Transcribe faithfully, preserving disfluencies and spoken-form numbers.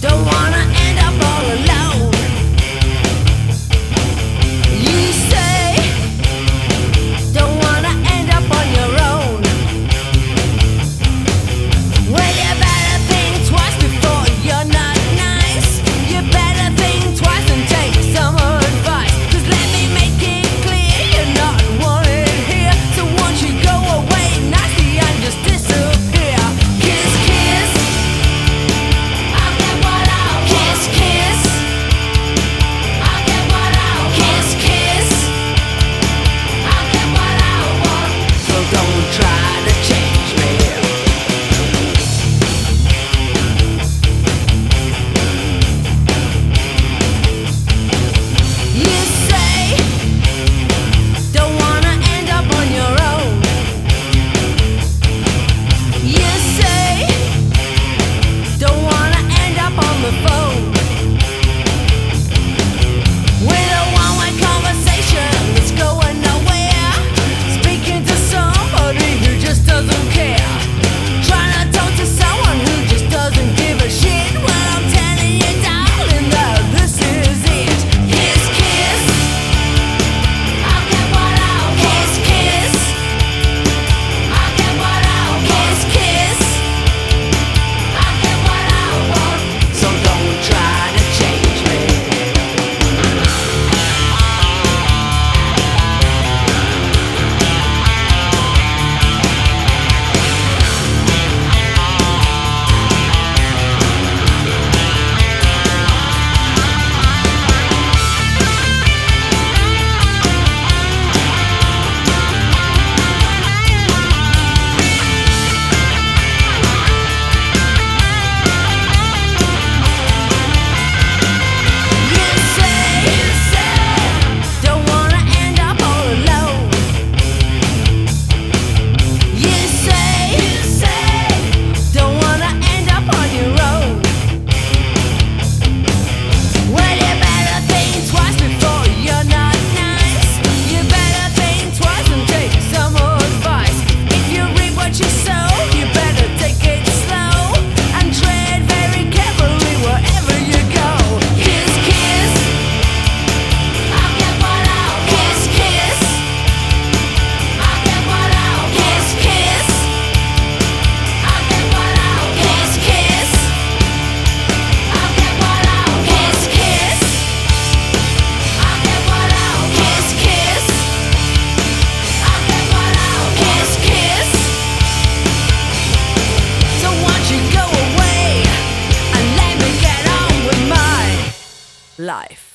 Don't wanna end up all alone. You say, don't wanna end up on your own. Well, you better think twice before you're not nice. You better think twice and take some advice. 'Cause let me make it clear, you're not wanted here. So won't you go away nasty and just disappear? Kiss, kiss, I'll get what I want. Kiss, kiss, I'll get what I want. Kiss, kiss, I'll get what I want. So don't try to change me. You say, don't wanna end up on your own. You say, don't wanna end up on the phone. With a one-way conversation that's going nowhere. Speaking to somebody who just doesn't care. Trying to talk to someone who just doesn't give a shit. Well, I'm telling you, darling, that this is it. Kiss, kiss, I'll get what I want. Kiss, kiss, I'll get what I want. Kiss, kiss, I'll get what I want. So don't try to change me. You say, don't wanna end up all alone. You say, don't wanna end up on your own. Well, you better think twice before you're not nice. You better think twice and take some advice. If you reap what you sow, you better take it slow and tread very carefully wherever you go. Kiss, kiss, I'll get what I want. Kiss, kiss, I'll get what I want. Kiss, kiss, I'll get what I want. Kiss, kiss, I'll get what I want. Kiss, kiss, I'll get what I want. Kiss, kiss, I'll get what I want. Kiss, kiss. So won't you go away and let me get on with my life?